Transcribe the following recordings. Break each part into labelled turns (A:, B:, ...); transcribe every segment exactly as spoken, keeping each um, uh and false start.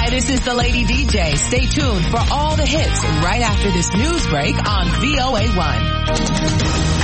A: Hi, this is the Lady D J. Stay tuned for all the hits right after this news break on V O A one.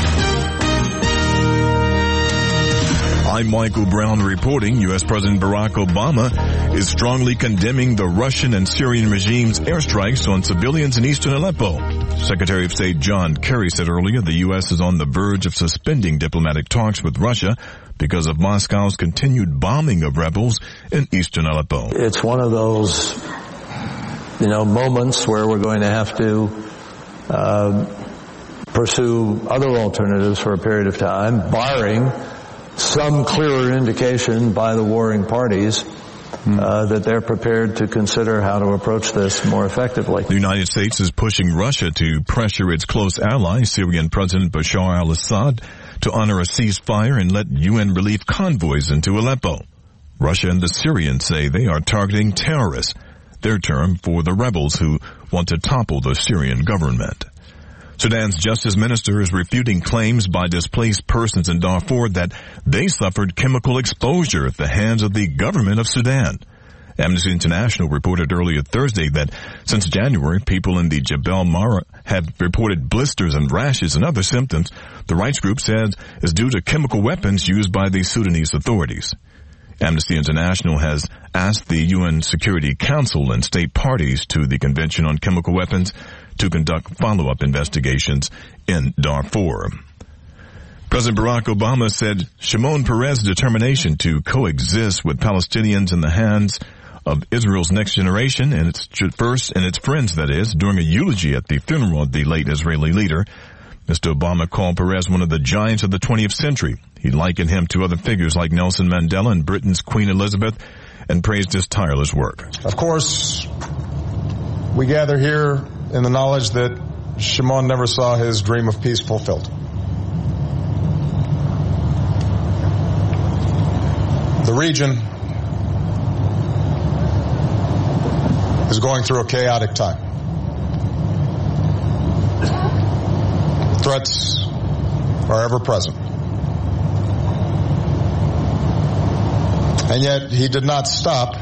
B: I'm Michael Brown reporting. U S. President Barack Obama is strongly condemning the Russian and Syrian regime's airstrikes on civilians in eastern Aleppo. Secretary of State John Kerry said earlier the U S is on the verge of suspending diplomatic talks with Russia because of Moscow's continued bombing of rebels in eastern Aleppo.
C: It's one of those, you know, moments where we're going to have to uh, pursue other alternatives for a period of time, barring some clearer indication by the warring parties uh, that they're prepared to consider how to approach this more effectively.
B: The United States is pushing Russia to pressure its close ally, Syrian President Bashar al-Assad, to honor a ceasefire and let U N relief convoys into Aleppo. Russia and the Syrians say they are targeting terrorists, their term for the rebels who want to topple the Syrian government. Sudan's justice minister is refuting claims by displaced persons in Darfur that they suffered chemical exposure at the hands of the government of Sudan. Amnesty International reported earlier Thursday that since January, people in the Jebel Mara have reported blisters and rashes and other symptoms the rights group says is due to chemical weapons used by the Sudanese authorities. Amnesty International has asked the U N Security Council and state parties to the Convention on Chemical Weapons to conduct follow-up investigations in Darfur. President Barack Obama said Shimon Peres' determination to coexist with Palestinians in the hands of Israel's next generation and its first and its friends, that is, during a eulogy at the funeral of the late Israeli leader. Mister Obama called Peres one of the giants of the twentieth century. He likened him to other figures like Nelson Mandela and Britain's Queen Elizabeth and praised his tireless work.
D: Of course, we gather here in the knowledge that Shimon never saw his dream of peace fulfilled. The region is going through a chaotic time. Threats are ever present. And yet he did not stop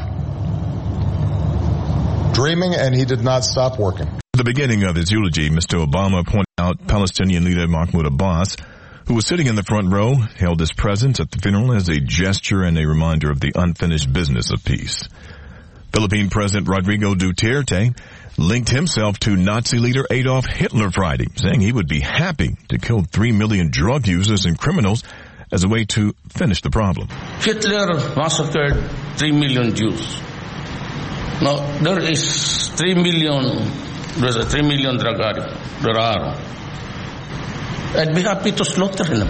D: dreaming and he did not stop working.
B: At the beginning of his eulogy, Mister Obama pointed out Palestinian leader Mahmoud Abbas, who was sitting in the front row, held his presence at the funeral as a gesture and a reminder of the unfinished business of peace. Philippine President Rodrigo Duterte linked himself to Nazi leader Adolf Hitler Friday, saying he would be happy to kill three million drug users and criminals as a way to finish the problem.
E: Hitler massacred three million Jews. Now, there is three million, there's a three million drug addicts. There are. I'd be happy to slaughter them.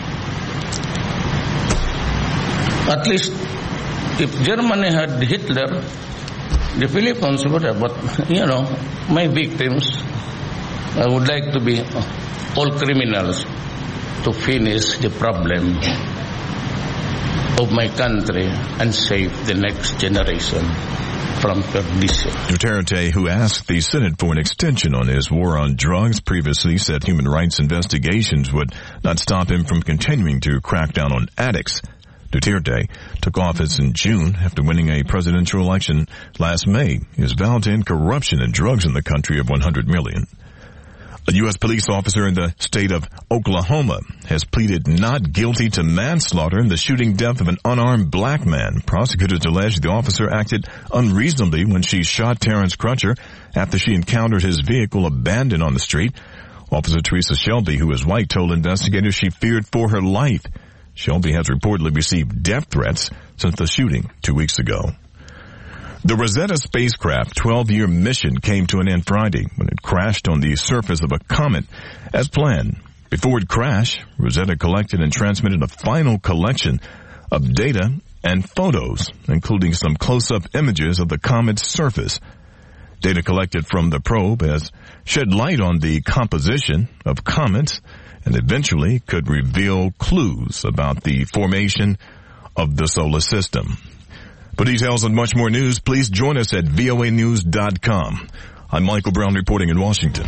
E: At least, if Germany had Hitler, the Philippines would have, but, you know, my victims, I would like to be all criminals to finish the problem of my country and save the next generation from perdition.
B: Duterte, who asked the Senate for an extension on his war on drugs, previously said human rights investigations would not stop him from continuing to crack down on addicts. Duterte took office in June after winning a presidential election last May. His vow to end corruption and drugs in the country of one hundred million. A U S police officer in the state of Oklahoma has pleaded not guilty to manslaughter in the shooting death of an unarmed black man. Prosecutors allege the officer acted unreasonably when she shot Terrence Crutcher after she encountered his vehicle abandoned on the street. Officer Teresa Shelby, who is white, told investigators she feared for her life. Shelby has reportedly received death threats since the shooting two weeks ago. The Rosetta spacecraft twelve-year mission came to an end Friday when it crashed on the surface of a comet as planned. Before it crashed, Rosetta collected and transmitted a final collection of data and photos, including some close-up images of the comet's surface. Data collected from the probe has shed light on the composition of comets and eventually could reveal clues about the formation of the solar system. For details and much more news, please join us at V O A news dot com. I'm Michael Brown reporting in Washington.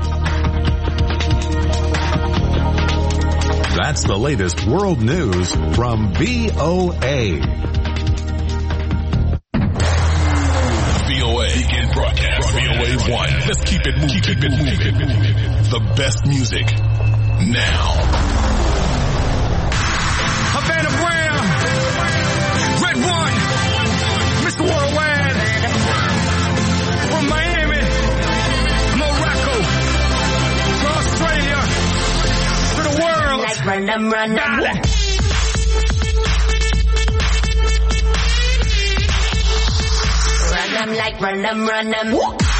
F: That's the latest world news from V O A.
B: V
G: Weekend broadcast from V O A one. Let's keep it moving. Keep it moving. The best music now.
H: Havana Brown, Red One, Mister Worldwide, from Miami, Morocco, to Australia, to the world.
I: Like run them, run them.
H: Dale.
I: Run them like run them, run them.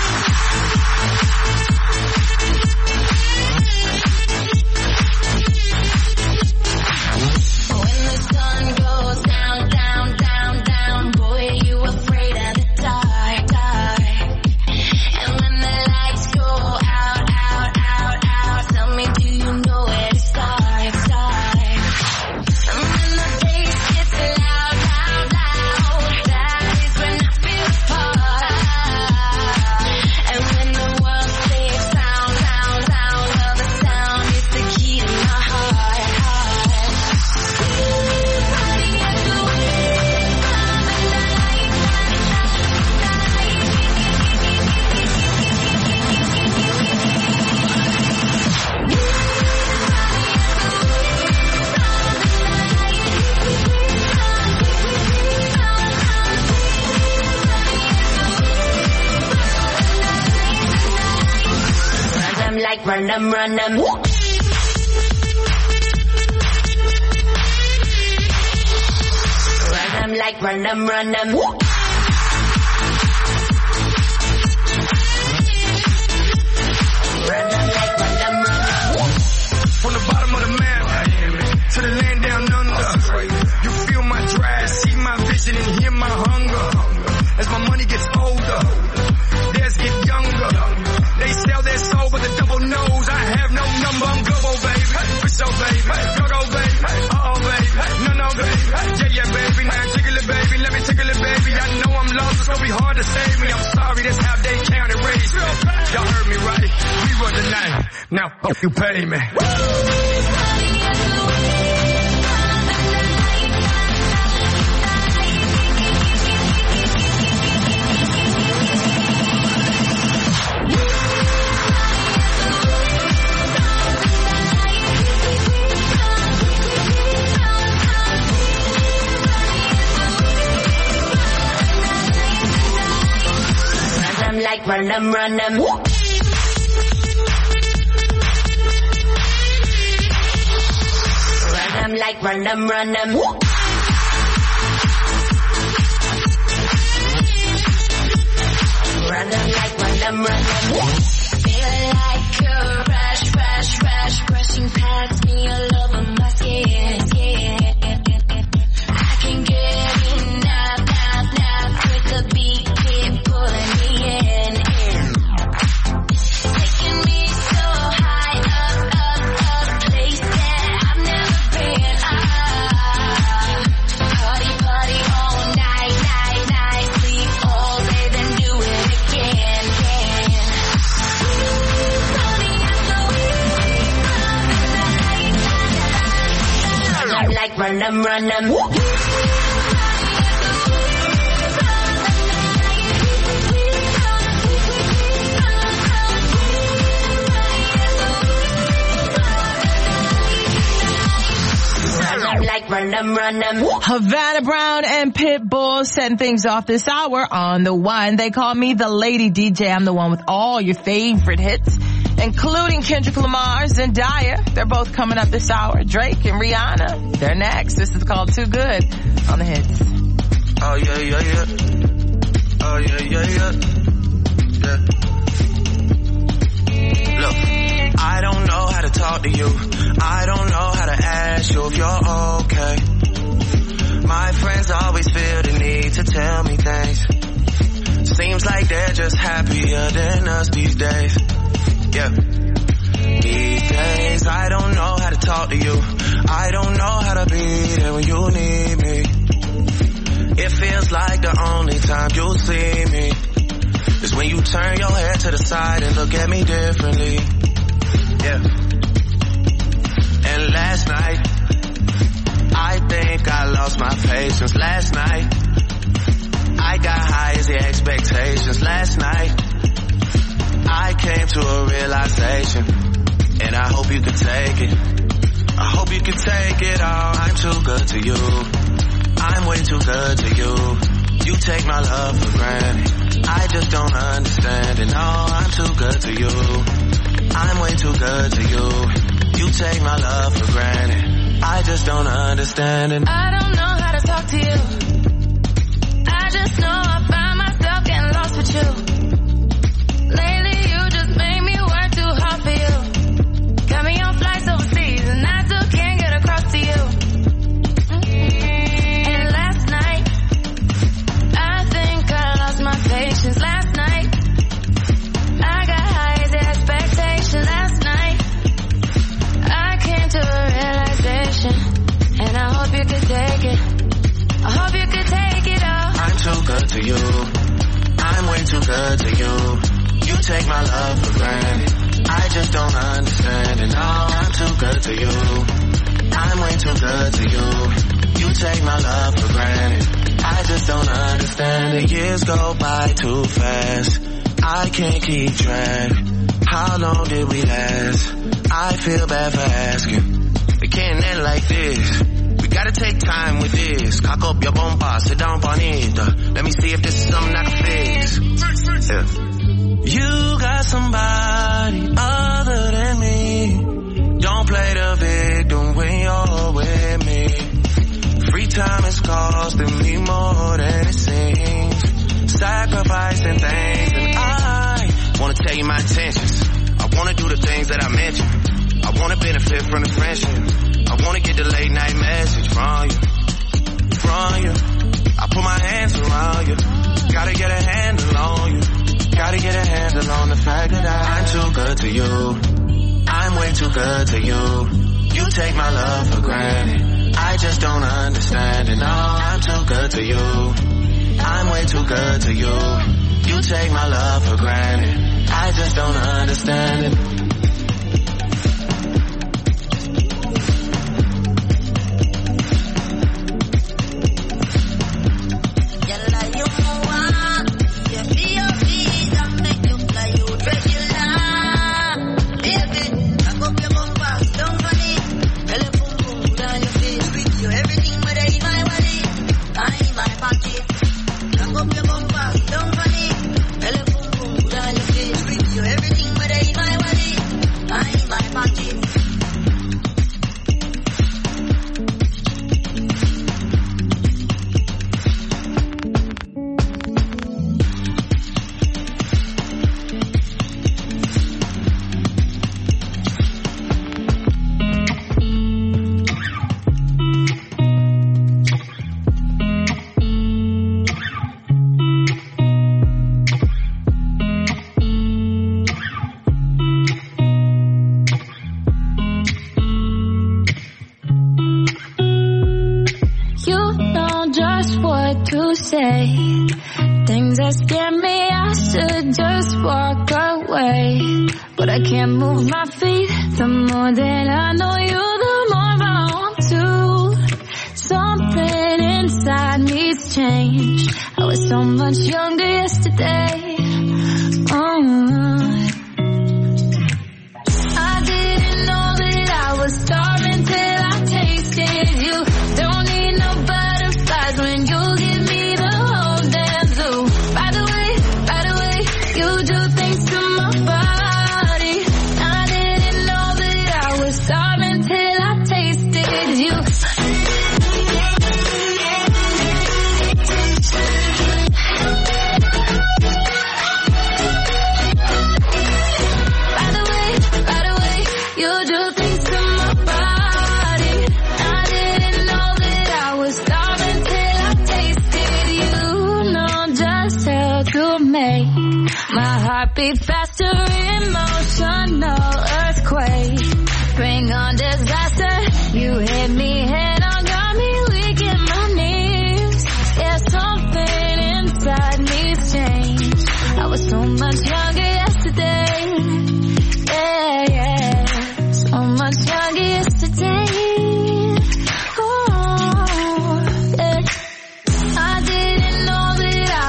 I: When the sun goes down, down, down, down, boy, you afraid of the dark, dark. And when the lights go out, out, out, out, tell me, do you know where to start, start? And when the bass gets loud, loud, loud, that is when I feel apart. And when the world sleeps down, down, down, well, the sound is the key to my heart, heart. Run them like run them, run them. Run them like run them, run them. Run them like run them, run them.
H: From the bottom of the map to the land down under, you feel my drive, see my vision, and hear my hunger. As my money gets older, theirs get younger. They sell their soul, but the devil knows I have no number. I'm global, baby. For sure, baby. Go, go, baby. Uh-oh, baby. No, no, baby. Yeah, yeah, baby. Now jiggle it, baby. Let me tickle it, baby. I know I'm lost, it's gonna be hard to save me. I'm sorry, that's how they count and raise me. Y'all heard me right. We run the night. Now, fuck you, pay me.
I: Run them like run them, run them. Run them like run them, run them. Run them like run them, run them. Feel like a rush, rush, rush, brushing past me all over my skin, skin. I can get enough, enough, enough with the beat, keep pulling me in, in. Taking me so high up, up, up, place that I've never been. Ah, party, party all night, night, night, sleep all day, then do it again, again. Run them like run them, run them. Like run them, run them.
A: Havana Brown and Pitbull setting things off this hour on the one. They call me the Lady D J. I'm the one with all your favorite hits, including Kendrick Lamar, Zendaya. They're both coming up this hour. Drake and Rihanna, they're next. This is called Too Good on the hits.
J: Oh yeah, yeah, yeah. Oh yeah, yeah, yeah. Yeah. Look, I don't know how to talk to you. I don't know how to ask you if you're okay. My friends always feel the need to tell me things. Seems like they're just happier than us these days. Yeah. These days, I don't know how to talk to you. I don't know how to be there when you need me. It feels like the only time you'll see me is when you turn your head to the side and look at me differently. Yeah. And last night, I think I lost my patience. Last night, I got high as the expectations. Last night, I came to a realization, and I hope you can take it. I hope you can take it all. I'm too good to you. I'm way too good to you. You take my love for granted. I just don't understand it. No, I'm too good to you. I'm way too good to you. You take my love for granted. I just don't understand it.
I: I don't know how to talk to you. I just know I find myself getting lost with you. Lately you just made me work too hard for you. Got me on flights overseas and I still can't get across to you. And last night, I think I lost my patience. Last night, I got high as expectation. Last night, I came to a realization, and I hope you could take it. I hope you could take it all.
J: I'm too good to you. I'm way too good to you. You take my love for granted. I just don't understand it. No, I'm too good to you. I'm way too good to you. You take my love for granted. I just don't understand it. Years go by too fast. I can't keep track. How long did we last? I feel bad for asking. It can't end like this. We gotta take time with this. Cock up your bumper, sit down on it. Let me see if this is something I can fix. Yeah. You got somebody other than me. Don't play the victim when you're with me. Free time is costing me more than it seems. Sacrificing things, and I wanna tell you my intentions. I wanna do the things that I mentioned. I wanna benefit from the friendship. I wanna get the late night message from you, from you. I put my hands around you. Gotta get a handle on you. Gotta get a handle on the fact that I, I'm too good to you. I'm way too good to you. You take my love for granted. I just don't understand it. No, I'm too good to you. I'm way too good to you. You take my love for granted. I just don't understand it.
I: Things that scare me, I should just walk away. But I can't move my feet. The more that I know you, the more I want to. Something inside needs change. I was so much younger yesterday. Oh. I didn't know that I was starving till I tasted you. Don't need no butterflies when you give me the whole damn zoo. By the way, by the way, you do things to my body. I didn't know that I was starving till I tasted you. By the way, by the way, you do things to my body. I didn't know that I was starving till I tasted you. Know just how to make my heart beat faster, emotional earthquake. Bring on disaster. You hit me head on, got me weak in my knees. Yeah, something inside needs change. I was so much younger yesterday. Yeah, yeah, so much younger yesterday. Oh, yeah. I didn't know that I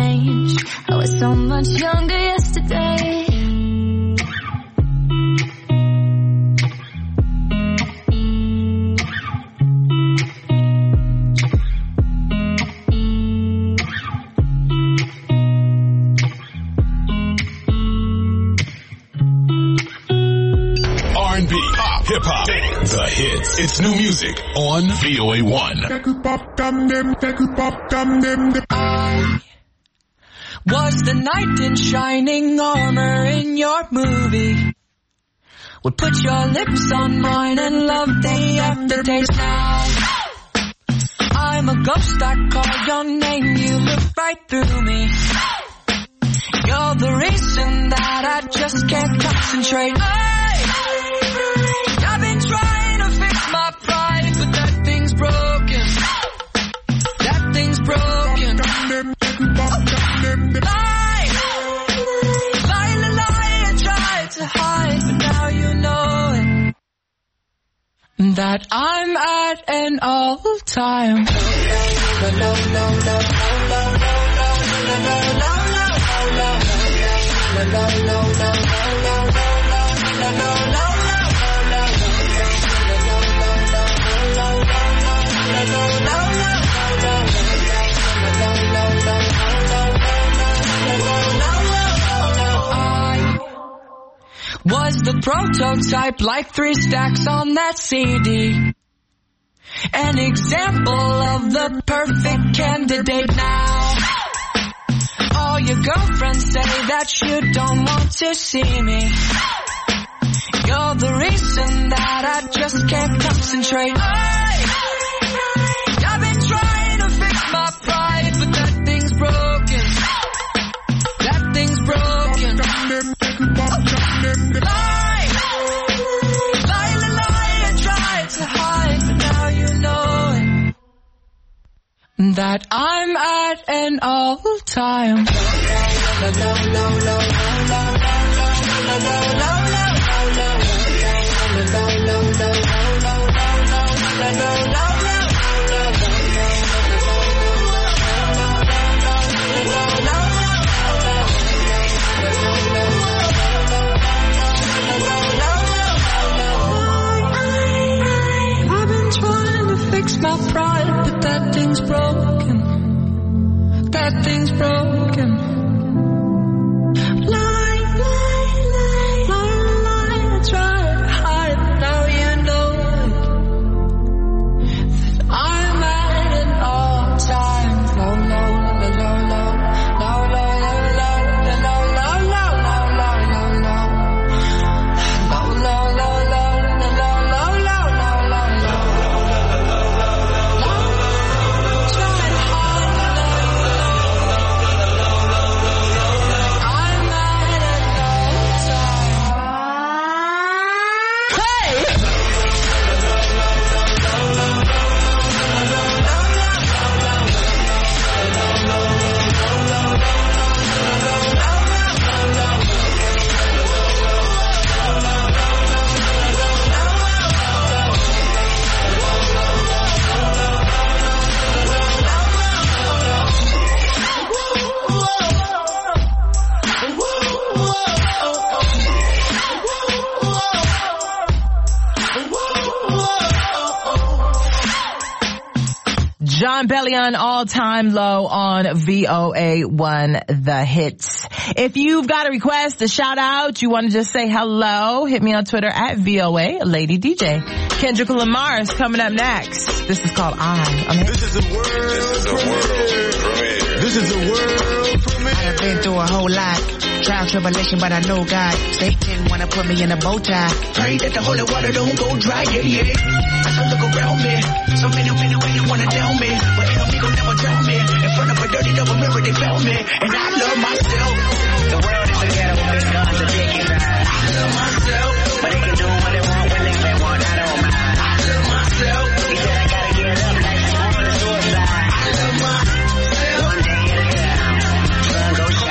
I: changed. I was so much younger yesterday.
G: Hip hop, the hits. It's new music on V O A one.
K: I was the knight in shining armor in your movie. Would put your lips on mine and love the aftertaste. Now I'm a ghost, I call your name, you look right through me. You're the reason that I just can't concentrate. I I've been trying to fix my pride, but that thing's broken. That thing's broken. Lie, lie, lie, lie. I tried to hide, but now you know it. That I'm at an all-time. Was the prototype like three stacks on that C D? An example of the perfect candidate now. All your girlfriends say that you don't want to see me. You're the reason that I just can't concentrate. I, I've been trying to fix my pride, but that thing's broken. That thing's broken. Lie, lie, lie, lie. I tried to hide, but now you know it. That I'm at an all-time. I've been trying to fix my pride, but that thing's broken. That thing's broken. Lie, lie, lie, lie, lie. I try to hide, but now you know it. That I'm at an all-time low, low, low, low, low, low, low, low, low, low, low, low, low, low, low, low, low.
A: Jon Bellion, all-time low on V O A one, The Hits. If you've got a request, a shout-out, you want to just say hello, hit me on Twitter at V O A Lady D J. Kendrick Lamar is coming up next. This is called I. I'm
L: this is a world premiere. This is a world premiere.
M: I've been through a whole lot. Trial, tribulation, but I know God. Satan wanna put me in a bow tie. Pray that the holy water don't go dry, yeah, yeah. I look around me. So many, many ways wanna down me. But enemy gon' never drown me. In front of a dirty double mirror, they found me. And I love myself. The world is a ghetto with guns to take it back. I love myself. But they can do what they want when they say want, I don't mind. I love myself. He said I gotta get up like I'm on a suicide. I love myself. One day at a time. Sun go shine. Everybody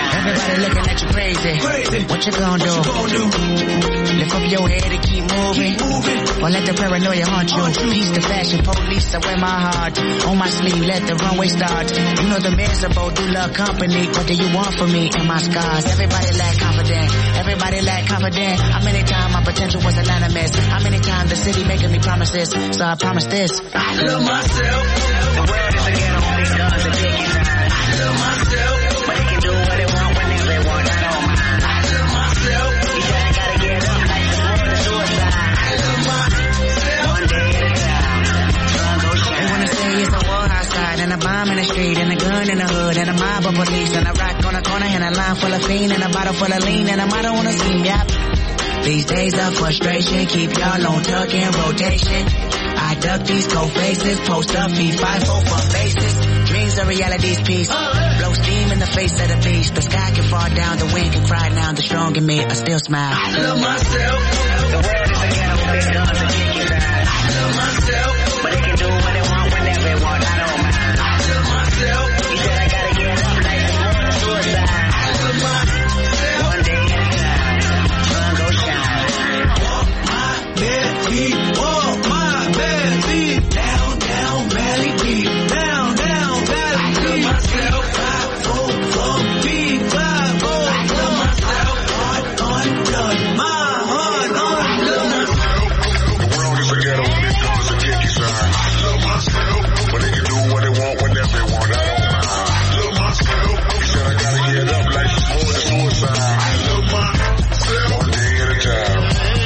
M: say looking at you crazy. crazy. What you gonna do? What you gonna do? Lift up your head and keep moving. Keep moving. Or let the paranoia haunt you. Haunt you. Peace to fashion, police, I wear my heart. On my sleeve, let the runway start. You know the miserable do love company. What do you want from me and my scars? Everybody lack confidence. Everybody lack confidence. How many times my potential was a line of mess? How many times the city making me promises? So I promise this. I love myself. The world is a ghetto, only guns and taking time. I love myself. But they can do what they want whenever they want. I don't mind. I love myself. You just ain't gotta get up like the world is suicide. I love myself. One day at a time. Sun go shine. They wanna say it's a war outside and a bomb in the street and a gun in the hood and a mob of police and a rock on the corner and a line full of fiend and a bottle full of lean and a motto on the scheme. Yep. These days of frustration keep y'all on tuck in rotation. I duck these cold faces, post up, feed five four for faces. Dreams are reality's piece. Blow steam in the face of the beast. The sky can fall down, the wind can cry now. The strong in me, I still smile. I love myself. The world is a ghetto, big guns and kick your ass. I love myself. But they can do what they want whenever they want. I don't mind. I love myself. You said I gotta get up like the world is suicide. I love myself. One day at a time. Sun go shine. Walk my bare feet. Walk my bare feet. Down, down, valley deep. Down, down, valley deep. I love myself. Five, four, four, big, five, four. I love myself. Heart on blood. My heart on blood.
N: The world is a ghetto, big guns and kick your sign. I love myself. But they can do what they want whenever they want. I don't mind. I love myself. You said I gotta get up like it's more than suicide. I love myself. One day at a time.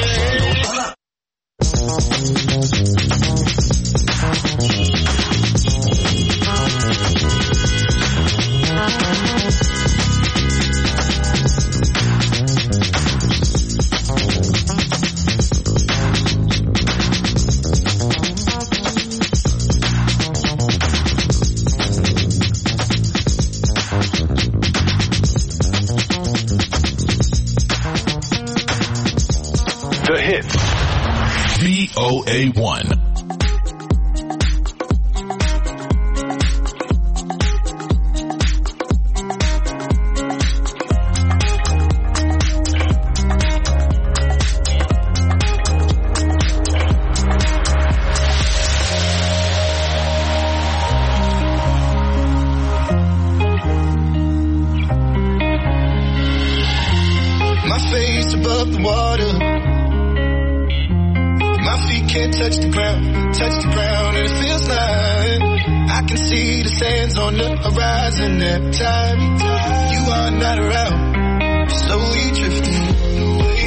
G: The hits. V O A one.
H: My face above the water. My feet can't touch the ground, touch the ground, and it feels like I can see the sands on the horizon every time you are not around. Slowly drifting away,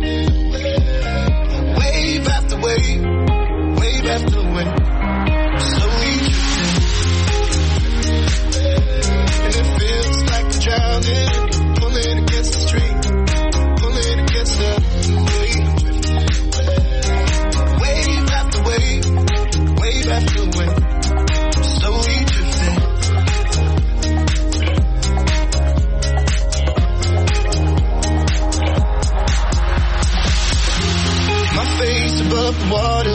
H: wave after wave, wave after wave. Slowly drifting, and it feels like I'm drowning, pulling against the stream, pulling against the wave. Wave after wave, wave after wave, slowly drifting. My face above the water.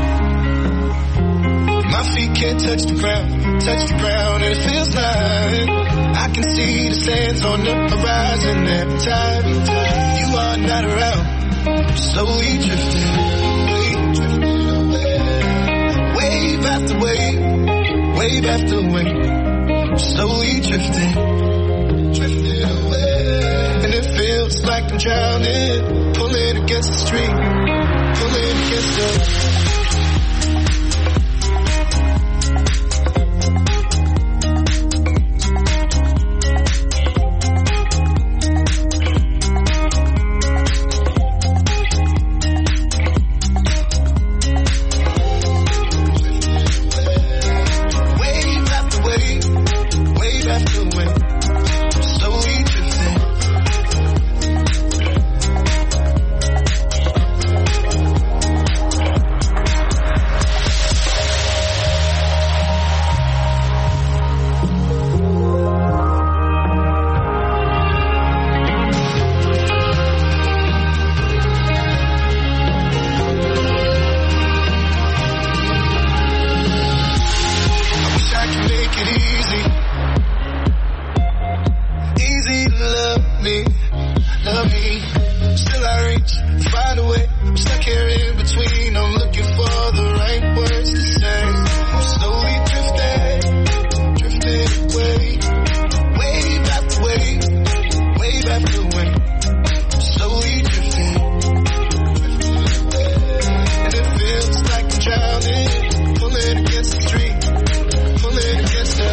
H: My feet can't touch the ground, touch the ground, and it feels like I can see the sands on the horizon every time you are not around. Slowly drifting. Wave after wave, wave after wave, slowly drifting, drifting away. And it feels like I'm drowning, pulling against the stream, pulling against the...
O: me, love me. Still I reach, find a way. I'm stuck here in between. I'm looking for the right words to say. I'm slowly drifting, drifting away. Wave after wave, wave after wave. I'm slowly drifting. And it feels like I'm drowning, pulling against the stream, pulling against the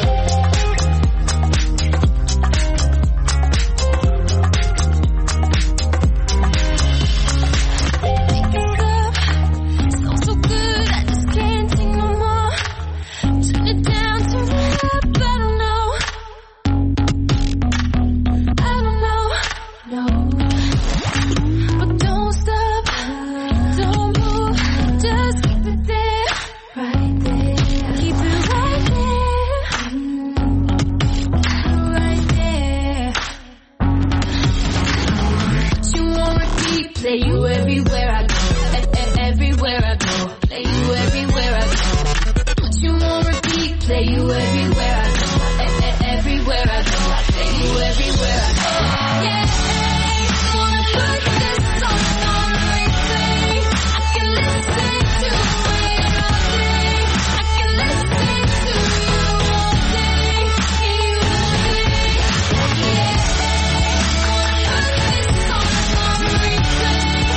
I: play you everywhere I go, e- e- everywhere I go, play you everywhere I go. Put you on repeat, play you everywhere I go, e- e- everywhere I go, play you everywhere I go. Yeah, wanna put this song on replay. I can listen to it all day. I can listen to you all day, you all day. Yeah, wanna put this song on replay.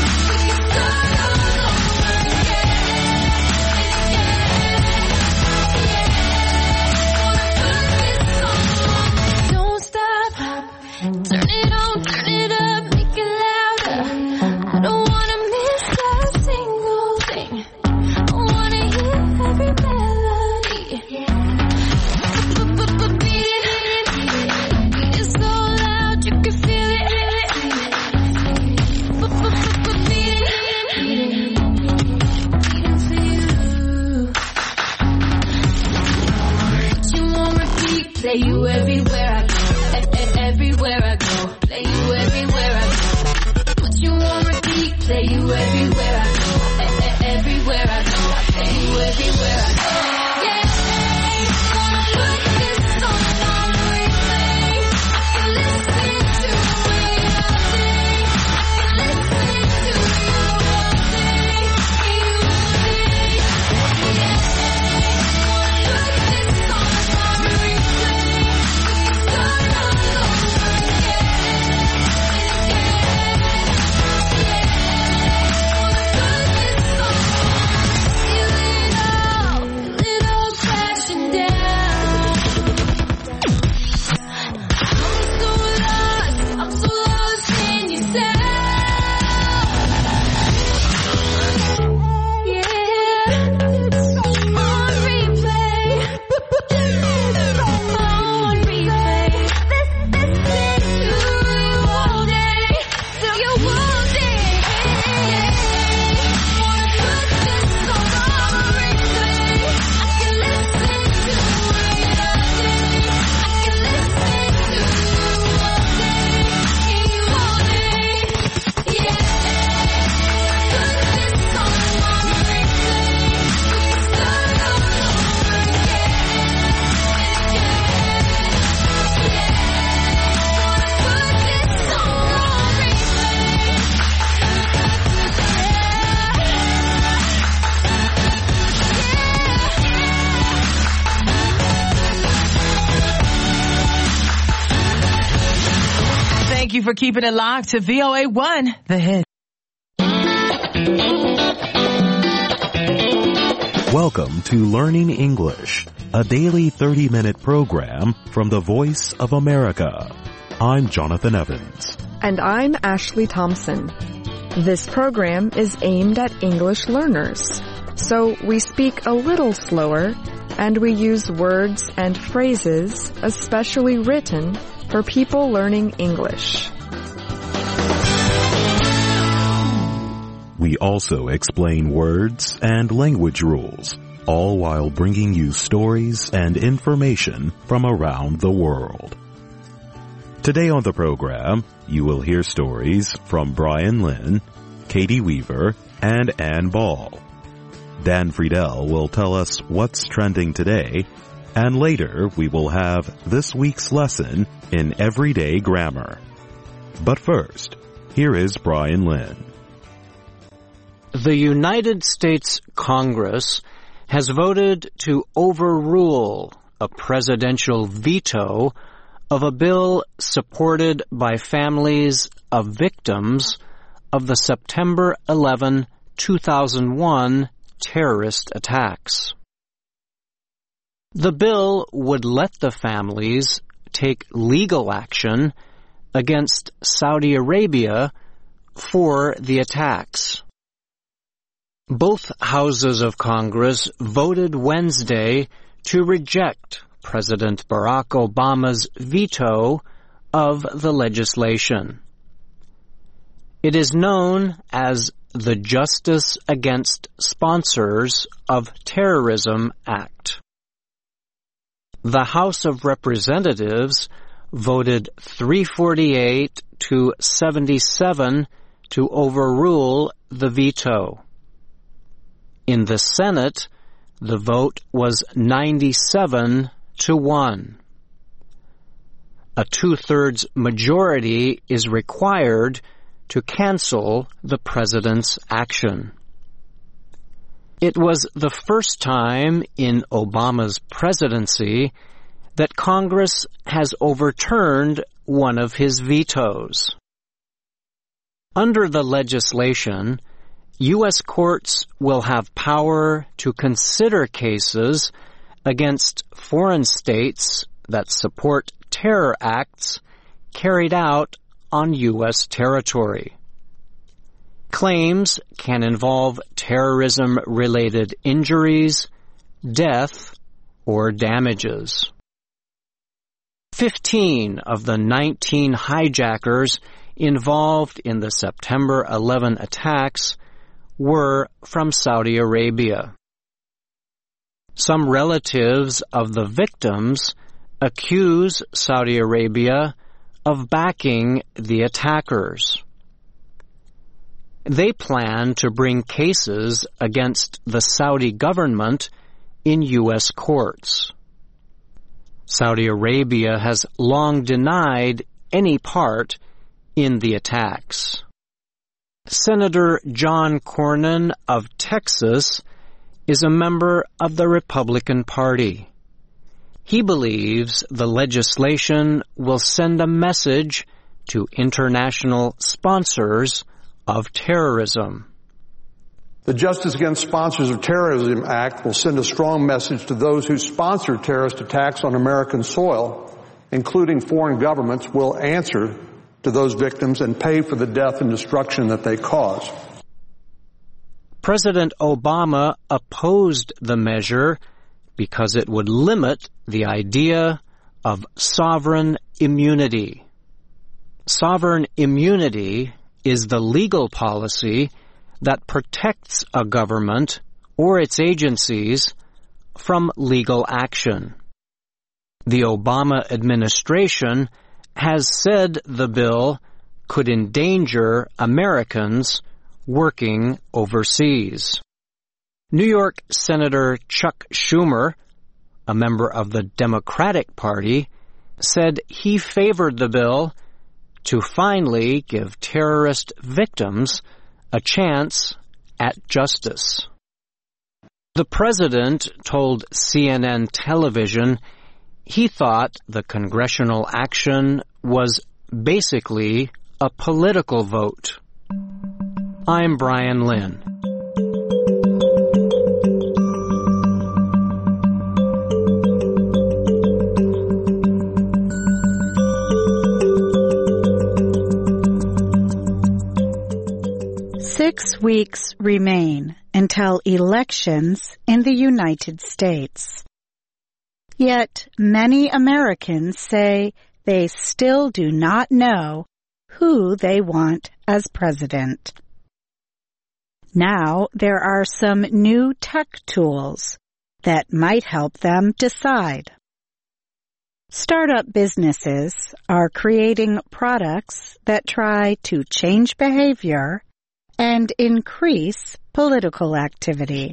I: Don't stop, turn it on, turn it up, make it louder. I don't wanna miss a single thing. I wanna hear every melody. Beat it, beat it so loud you can feel it. Beat it, beating for you. You on repeat, play you everywhere I go, e- e- everywhere I go, play you everywhere I go. Put you on repeat, play you everywhere I go, e- e- everywhere I go, play you everywhere I go. Yeah, gonna put this song on replay. I can listen to it all day. I can listen to you all day, you all day. Yeah, gonna put this song on replay. Start all over again.
A: Thank you for keeping it locked to V O A one, the hit.
F: Welcome to Learning English, a daily thirty-minute program from the Voice of America. I'm Jonathan Evans.
P: And I'm Ashley Thompson. This program is aimed at English learners, so we speak a little slower and we use words and phrases especially written for people learning English.
F: We also explain words and language rules, all while bringing you stories and information from around the world. Today on the program, you will hear stories from Brian Lynn, Katie Weaver, and Ann Ball. Dan Friedel will tell us what's trending today, and later we will have this week's lesson in everyday grammar. But first, here is Brian Lynn.
Q: The United States Congress has voted to overrule a presidential veto of a bill supported by families of victims of the September eleventh, two thousand one terrorist attacks. The bill would let the families take legal action against Saudi Arabia for the attacks. Both houses of Congress voted Wednesday to reject President Barack Obama's veto of the legislation. It is known as the Justice Against Sponsors of Terrorism Act. The House of Representatives voted three forty-eight to seventy-seven to overrule the veto. In the Senate, the vote was ninety-seven to one. A two-thirds majority is required to cancel the president's action. It was the first time in Obama's presidency that Congress has overturned one of his vetoes. Under the legislation, U S courts will have power to consider cases against foreign states that support terror acts carried out on U S territory. Claims can involve terrorism-related injuries, death, or damages. Fifteen of the nineteen hijackers involved in the September eleventh attacks were from Saudi Arabia. Some relatives of the victims accuse Saudi Arabia of backing the attackers. They plan to bring cases against the Saudi government in U S courts. Saudi Arabia has long denied any part in the attacks. Senator John Cornyn of Texas is a member of the Republican Party. He believes the legislation will send a message to international sponsors of terrorism.
R: The Justice Against Sponsors of Terrorism Act will send a strong message to those who sponsor terrorist attacks on American soil, including foreign governments, will answer to those victims and pay for the death and destruction that they cause.
Q: President Obama opposed the measure because it would limit the idea of sovereign immunity. Sovereign immunity is the legal policy that protects a government or its agencies from legal action. The Obama administration has said the bill could endanger Americans working overseas. New York Senator Chuck Schumer, a member of the Democratic Party, said he favored the bill to finally give terrorist victims a chance at justice. The president told C N N television he thought the congressional action was basically a political vote. I'm Brian Lynn.
S: Six weeks remain until elections in the United States. Yet many Americans say they still do not know who they want as president. Now there are some new tech tools that might help them decide. Startup businesses are creating products that try to change behavior and increase political activity.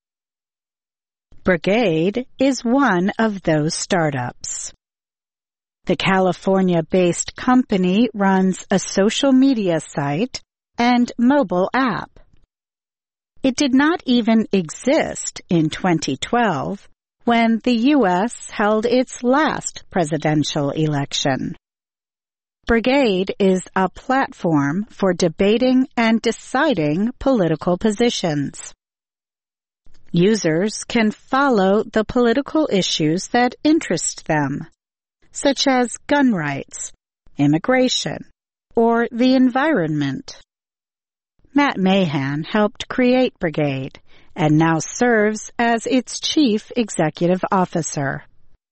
S: Brigade is one of those startups. The California-based company runs a social media site and mobile app. It did not even exist in twenty twelve when the U S held its last presidential election. Brigade is a platform for debating and deciding political positions. Users can follow the political issues that interest them, such as gun rights, immigration, or the environment. Matt Mahan helped create Brigade and now serves as its chief executive officer.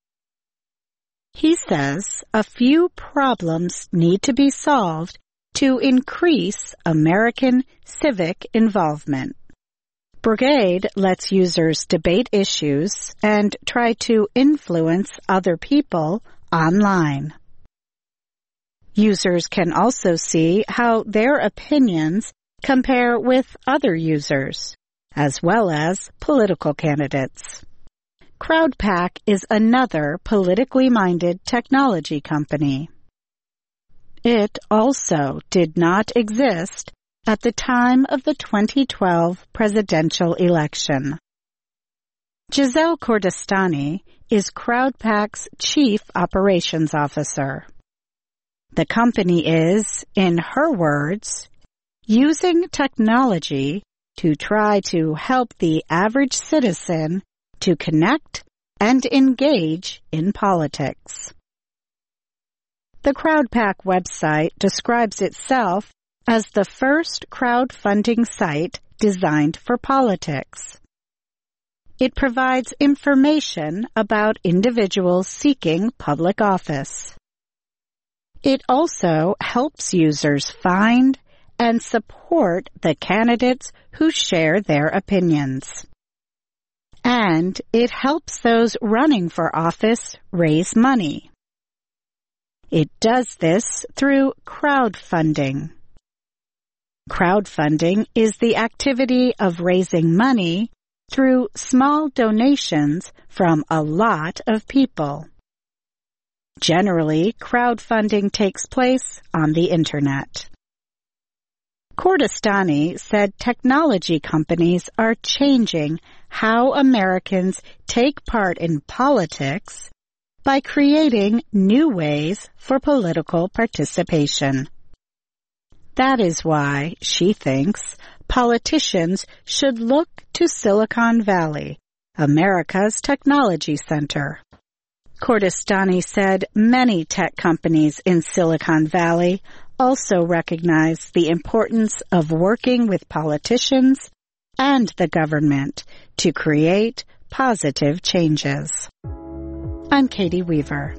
S: He says a few problems need to be solved to increase American civic involvement. Brigade lets users debate issues and try to influence other people online. Users can also see how their opinions compare with other users, as well as political candidates. CrowdPack is another politically minded technology company. It also did not exist at the time of the twenty twelve presidential election. Giselle Cordestani is CrowdPack's chief operations officer. The company is, in her words, using technology to try to help the average citizen to connect and engage in politics. The CrowdPack website describes itself as the first crowdfunding site designed for politics. It provides information about individuals seeking public office. It also helps users find and support the candidates who share their opinions. And it helps those running for office raise money. It does this through crowdfunding. Crowdfunding is the activity of raising money through small donations from a lot of people. Generally, crowdfunding takes place on the Internet. Cordestani said technology companies are changing how Americans take part in politics by creating new ways for political participation. That is why, she thinks, politicians should look to Silicon Valley, America's technology center. Cordestani said many tech companies in Silicon Valley also recognize the importance of working with politicians and the government to create positive changes. I'm Katie Weaver.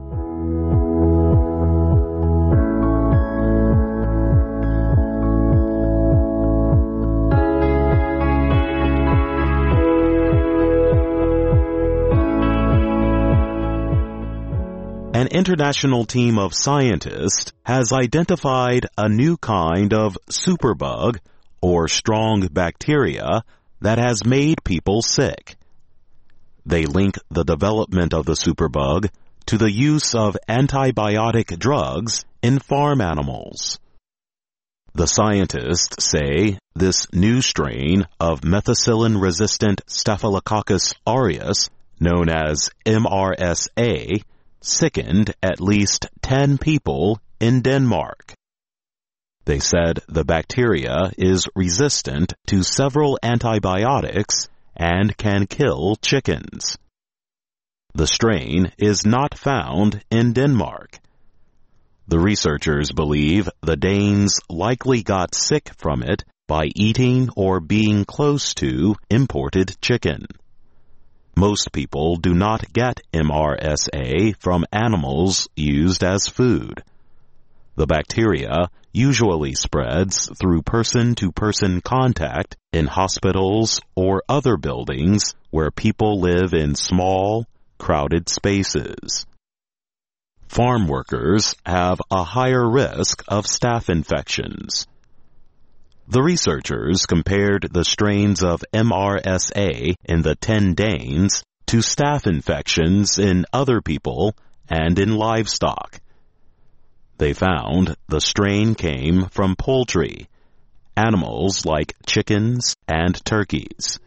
F: An international team of scientists has identified a new kind of superbug, or strong bacteria, that has made people sick. They link the development of the superbug to the use of antibiotic drugs in farm animals. The scientists say this new strain of methicillin-resistant Staphylococcus aureus, known as M R S A, sickened at least ten people in Denmark. They said the bacteria is resistant to several antibiotics and can kill chickens. The strain is not found in Denmark. The researchers believe the Danes likely got sick from it by eating or being close to imported chicken. Most people do not get M R S A from animals used as food. The bacteria usually spreads through person-to-person contact in hospitals or other buildings where people live in small, crowded spaces. Farm workers have a higher risk of staph infections. The researchers compared the strains of M R S A in the ten Danes to staph infections in other people and in livestock. They found the strain came from poultry, animals like chickens and turkeys.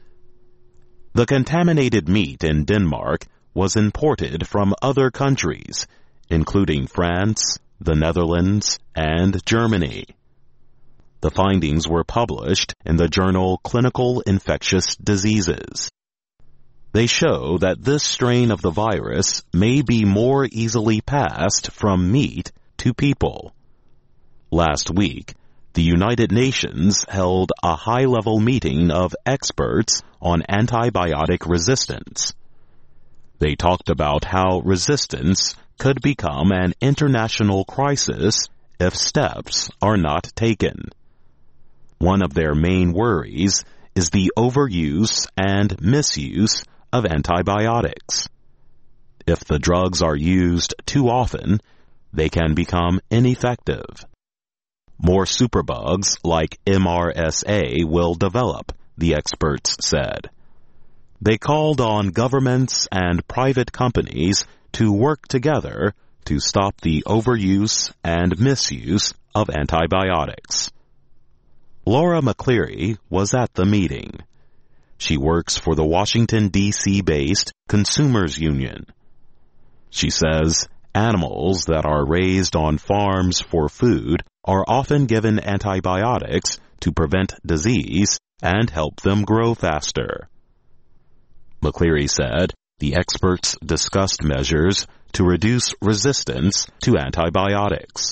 F: The contaminated meat in Denmark was imported from other countries, including France, the Netherlands, and Germany. The findings were published in the journal Clinical Infectious Diseases. They show that this strain of the virus may be more easily passed from meat to people. Last week, the United Nations held a high-level meeting of experts on antibiotic resistance. They talked about how resistance could become an international crisis if steps are not taken. One of their main worries is the overuse and misuse of antibiotics. If the drugs are used too often, they can become ineffective. More superbugs like M R S A will develop, the experts said. They called on governments and private companies to work together to stop the overuse and misuse of antibiotics. Laura McCleary was at the meeting. She works for the Washington, D C-based Consumers Union. She says animals that are raised on farms for food are often given antibiotics to prevent disease and help them grow faster. McCleary said the experts discussed measures to reduce resistance to antibiotics.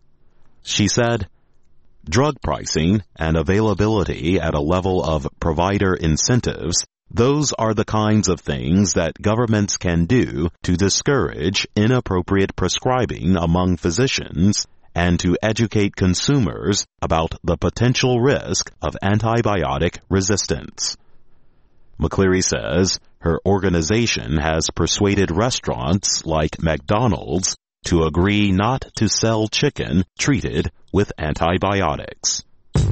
F: She said, drug pricing and availability at a level of provider incentives, those are the kinds of things that governments can do to discourage inappropriate prescribing among physicians and to educate consumers about the potential risk of antibiotic resistance. McCleary says her organization has persuaded restaurants like McDonald's to agree not to sell chicken treated with antibiotics.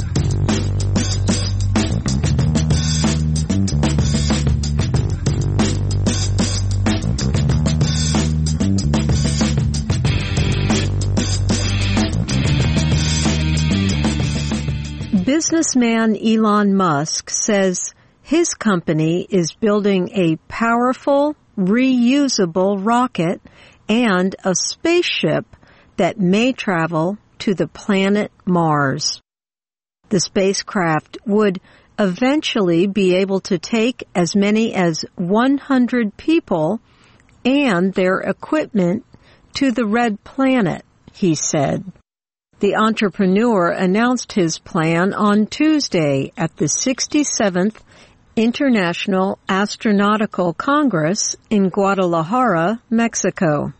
T: Businessman Elon Musk says his company is building a powerful, reusable rocket and a spaceship that may travel to the planet Mars. The spacecraft would eventually be able to take as many as one hundred people and their equipment to the Red Planet, he said. The entrepreneur announced his plan on Tuesday at the sixty-seventh International Astronautical Congress in Guadalajara, Mexico.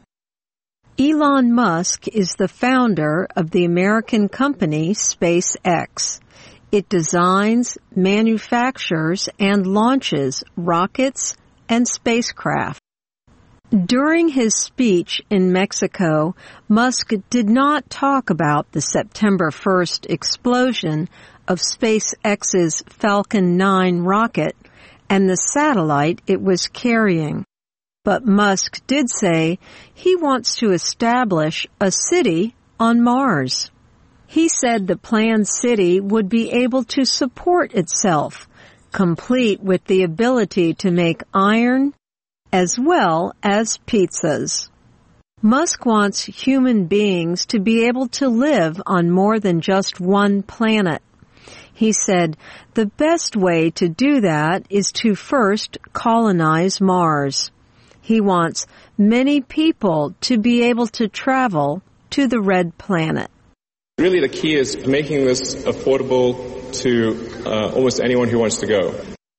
T: Elon Musk is the founder of the American company SpaceX. It designs, manufactures, and launches rockets and spacecraft. During his speech in Mexico, Musk did not talk about the September first explosion of SpaceX's Falcon nine rocket and the satellite it was carrying. But Musk did say he wants to establish a city on Mars. He said the planned city would be able to support itself, complete with the ability to make iron as well as pizzas. Musk wants human beings to be able to live on more than just one planet. He said the best way to do that is to first colonize Mars. He wants many people to be able to travel to the Red Planet.
U: Really the key is making this affordable to uh, almost anyone who wants to go.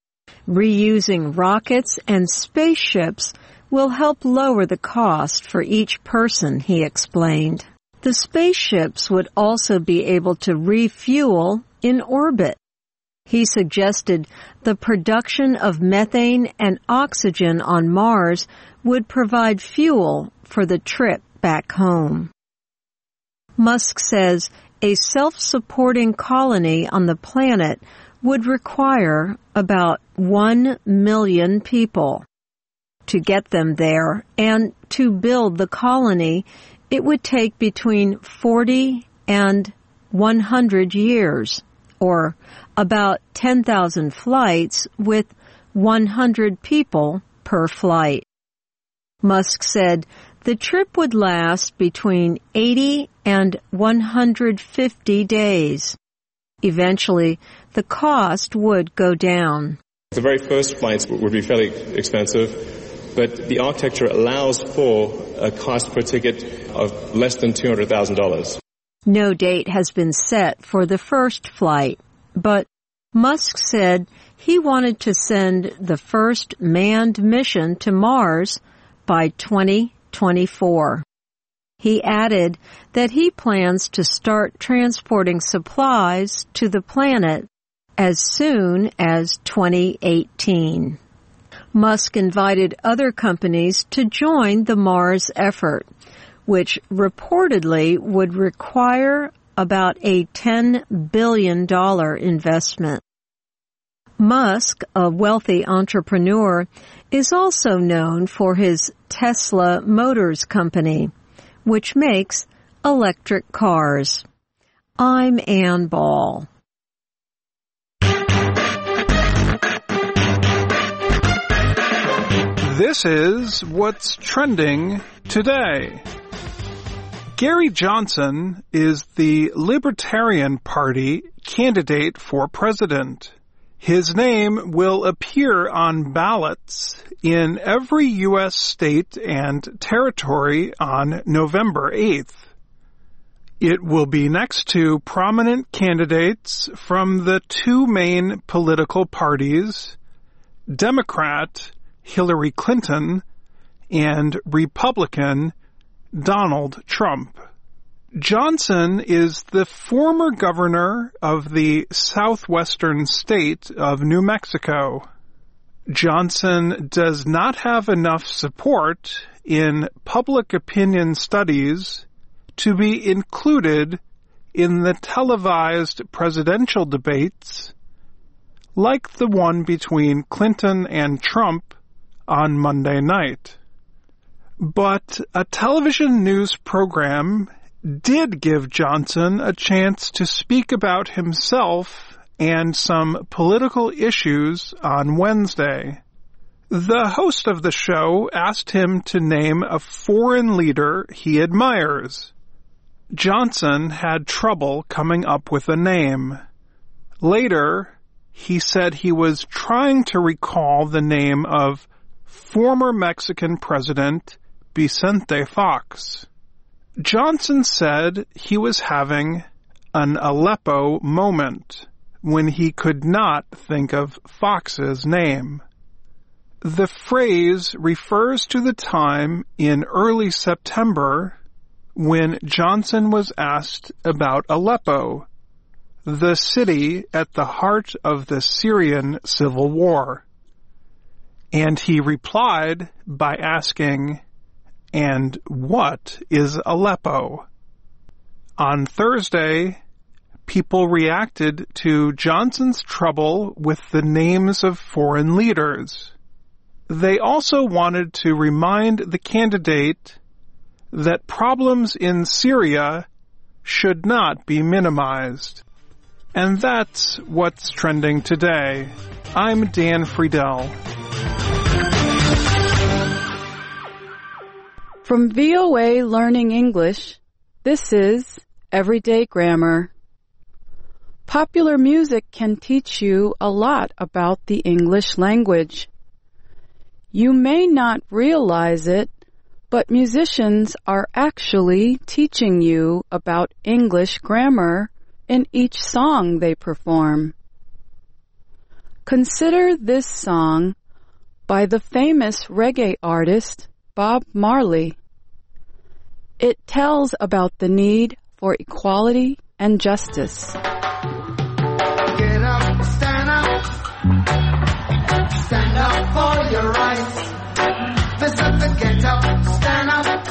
T: Reusing rockets and spaceships will help lower the cost for each person, he explained. The spaceships would also be able to refuel in orbit. He suggested the production of methane and oxygen on Mars would provide fuel for the trip back home. Musk says a self-supporting colony on the planet would require about one million people. To get them there and to build the colony, it would take between forty and one hundred years, or about ten thousand flights with one hundred people per flight. Musk said the trip would last between eighty and one hundred fifty days. Eventually, the cost would go down.
U: The very first flights would be fairly expensive, but the architecture allows for a cost per ticket of less than two hundred thousand dollars.
T: No date has been set for the first flight, but Musk said he wanted to send the first manned mission to Mars by twenty twenty-four. He added that he plans to start transporting supplies to the planet as soon as twenty eighteen. Musk invited other companies to join the Mars effort, which reportedly would require about a ten billion dollars investment. Musk, a wealthy entrepreneur, is also known for his Tesla Motors company, which makes electric cars. I'm Ann Ball.
C: This is What's Trending Today. Gary Johnson is the Libertarian Party candidate for president. His name will appear on ballots in every U S state and territory on November eighth. It will be next to prominent candidates from the two main political parties, Democrat Hillary Clinton and Republican Donald Trump. Johnson is the former governor of the southwestern state of New Mexico. Johnson does not have enough support in public opinion studies to be included in the televised presidential debates like the one between Clinton and Trump on Monday night. But a television news program did give Johnson a chance to speak about himself and some political issues on Wednesday. The host of the show asked him to name a foreign leader he admires. Johnson had trouble coming up with a name. Later, he said he was trying to recall the name of former Mexican President Vicente Fox. Johnson said he was having an Aleppo moment when he could not think of Fox's name. The phrase refers to the time in early September when Johnson was asked about Aleppo, the city at the heart of the Syrian civil war. And he replied by asking, "And what is Aleppo?" On Thursday, people reacted to Johnson's trouble with the names of foreign leaders. They also wanted to remind the candidate that problems in Syria should not be minimized. And that's what's trending today. I'm Dan Friedel.
V: From V O A Learning English, this is Everyday Grammar. Popular music can teach you a lot about the English language. You may not realize it, but musicians are actually teaching you about English grammar in each song they perform. Consider this song by the famous reggae artist Bob Marley. It tells about the need for equality and justice.
H: Get up, stand up, stand up for your rights. Listen, get up, stand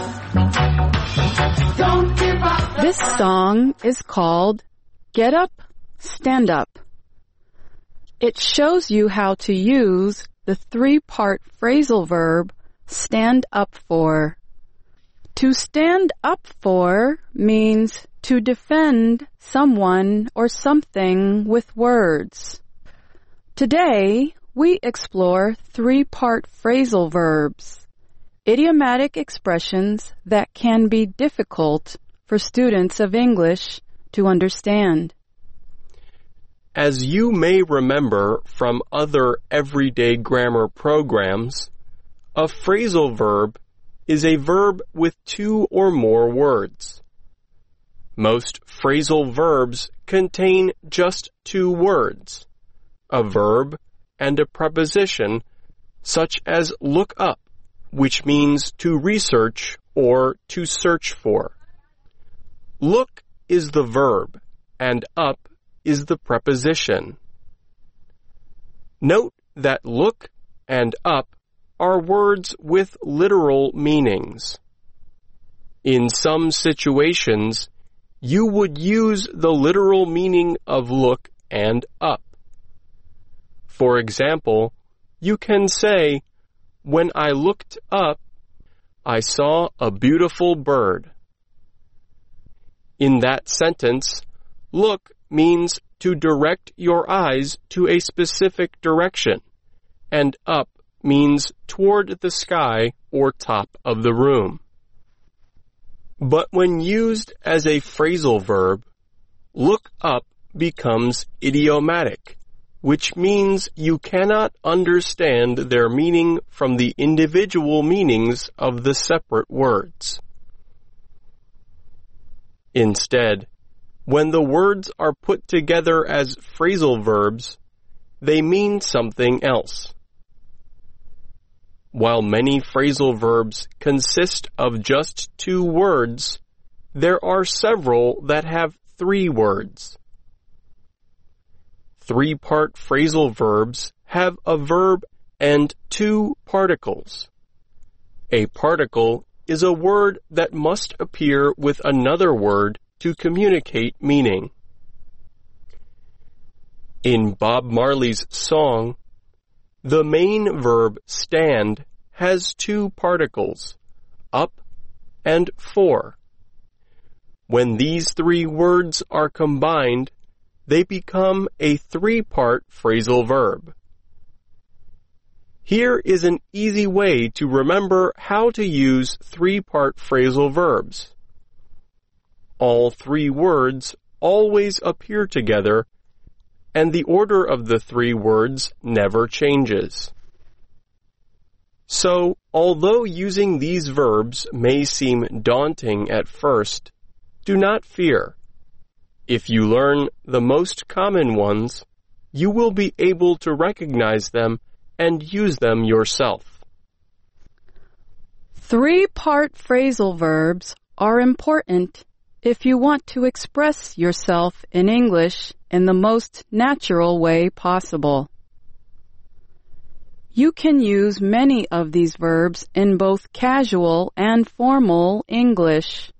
H: up, don't give up.
V: This song is called Get Up, Stand Up. It shows you how to use the three-part phrasal verb stand up for. To stand up for means to defend someone or something with words. Today, we explore three-part phrasal verbs, idiomatic expressions that can be difficult for students of English to understand.
D: As you may remember from other everyday grammar programs, a phrasal verb is a verb with two or more words. Most phrasal verbs contain just two words, a verb and a preposition, such as look up, which means to research or to search for. Look is the verb, and up is the preposition. Note that look and up are words with literal meanings. In some situations, you would use the literal meaning of look and up. For example, you can say, when I looked up, I saw a beautiful bird. In that sentence, look means to direct your eyes to a specific direction, and up means toward the sky or top of the room. But when used as a phrasal verb, look up becomes idiomatic, which means you cannot understand their meaning from the individual meanings of the separate words. Instead, when the words are put together as phrasal verbs, they mean something else. While many phrasal verbs consist of just two words, there are several that have three words. Three-part phrasal verbs have a verb and two particles. A particle is a word that must appear with another word to communicate meaning. In Bob Marley's song, the main verb stand has two particles, up and for. When these three words are combined, they become a three-part phrasal verb. Here is an easy way to remember how to use three-part phrasal verbs. All three words always appear together, and the order of the three words never changes. So, although using these verbs may seem daunting at first, do not fear. If you learn the most common ones, you will be able to recognize them and use them yourself.
V: Three-part phrasal verbs are important if you want to express yourself in English in the most natural way possible. You can use many of these verbs in both casual and formal English.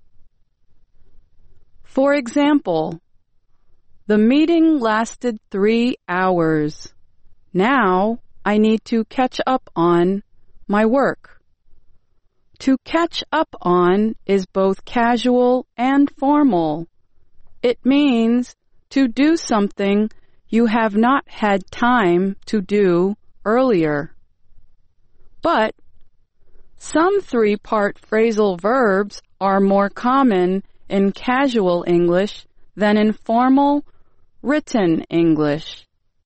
V: For example, the meeting lasted three hours. Now I need to catch up on my work. To catch up on is both casual and formal. It means to do something you have not had time to do earlier. But some three-part phrasal verbs are more common in casual English than in formal written English.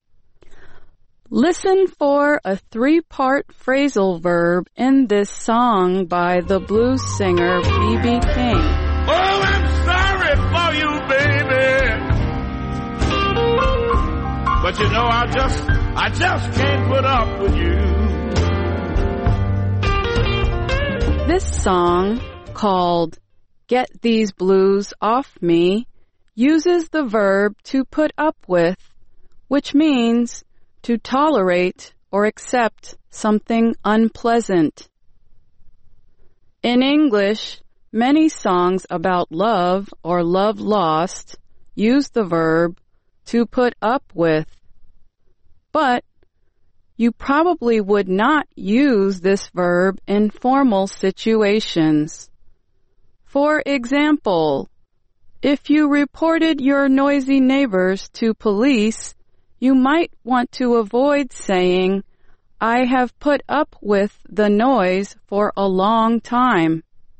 V: Listen for a three-part phrasal verb in this song by the blues singer B B King.
E: Oh, I'm sorry for you, baby. But you know, I just, I just can't put up with you.
V: This song, called Get These Blues Off Me, uses the verb to put up with, which means to tolerate or accept something unpleasant. In English, many songs about love or love lost use the verb to put up with. But you probably would not use this verb in formal situations. For example, if you reported your noisy neighbors to police, you might want to avoid saying, I have put up with the noise for a long time.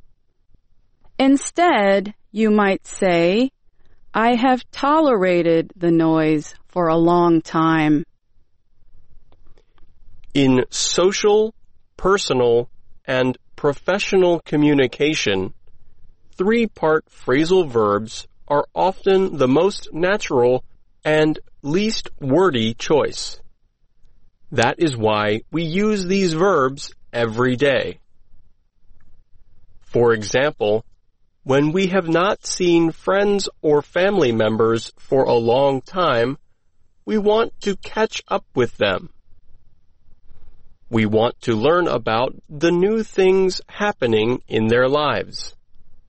V: Instead, you might say, I have tolerated the noise for a long time.
D: In social, personal, and professional communication, three-part phrasal verbs are often the most natural and least wordy choice. That is why we use these verbs every day. For example, when we have not seen friends or family members for a long time, we want to catch up with them. We want to learn about the new things happening in their lives.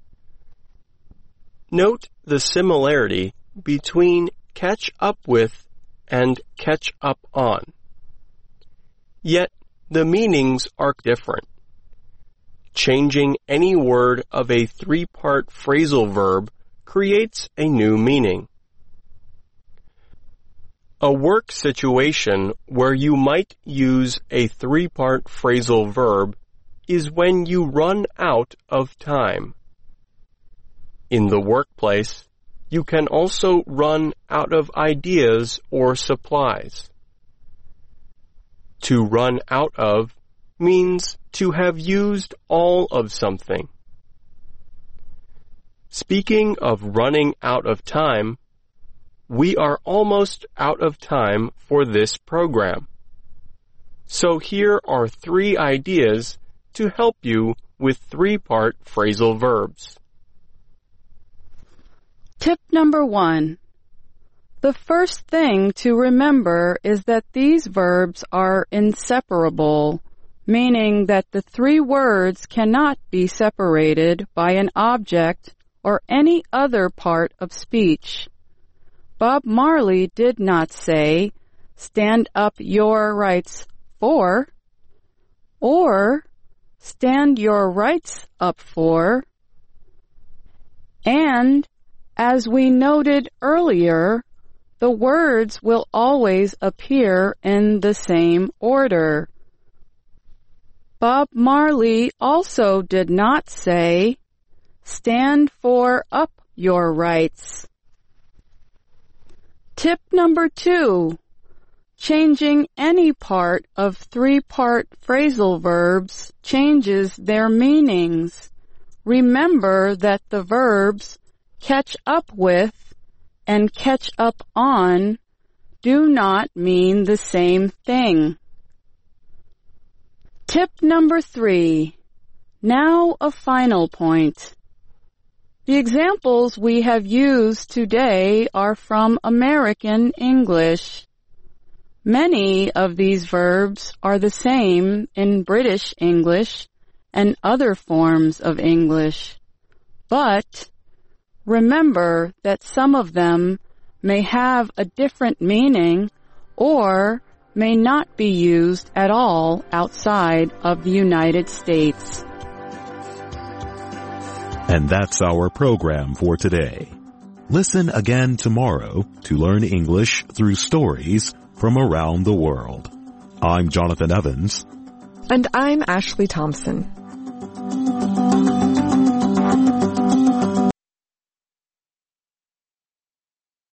D: Note the similarity between catch up with and catch up on. Yet, the meanings are different. Changing any word of a three-part phrasal verb creates a new meaning. A work situation where you might use a three-part phrasal verb is when you run out of time. In the workplace, you can also run out of ideas or supplies. To run out of means to have used all of something. Speaking of running out of time, we are almost out of time for this program. So here are three ideas to help you with three-part phrasal verbs.
V: Tip number one. The first thing to remember is that these verbs are inseparable, meaning that the three words cannot be separated by an object or any other part of speech. Bob Marley did not say, stand up your rights for, or stand your rights up for, and, as we noted earlier, the words will always appear in the same order. Bob Marley also did not say, stand for up your rights. Tip number two. Changing any part of three-part phrasal verbs changes their meanings. Remember that the verbs catch up with and catch up on do not mean the same thing. Tip number three. Now a final point. The examples we have used today are from American English. Many of these verbs are the same in British English and other forms of English. But remember that some of them may have a different meaning or may not be used at all outside of the United States.
F: And that's our program for today. Listen again tomorrow to learn English through stories from around the world. I'm Jonathan Evans.
P: And I'm Ashley Thompson.